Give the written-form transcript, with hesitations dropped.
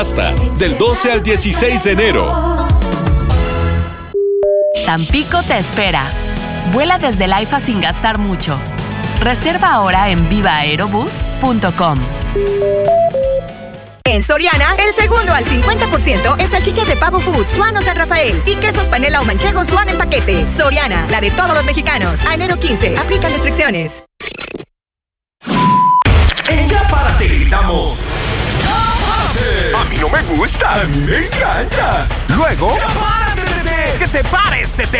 Hasta del 12 al 16 de enero. Tampico te espera. Vuela desde el AIFA sin gastar mucho. Reserva ahora en vivaaerobus.com. En Soriana, el segundo al 50% en salchichas de pavo food, Suano San Rafael y quesos panela o manchego Suano en paquete. Soriana, la de todos los mexicanos. A enero 15, aplican restricciones. En Ya Párate gritamos: ¡Ya párate! A mí no me gusta, a mí me encanta. Luego, ¡ya párate, Tete! ¡Que te pares, Tete!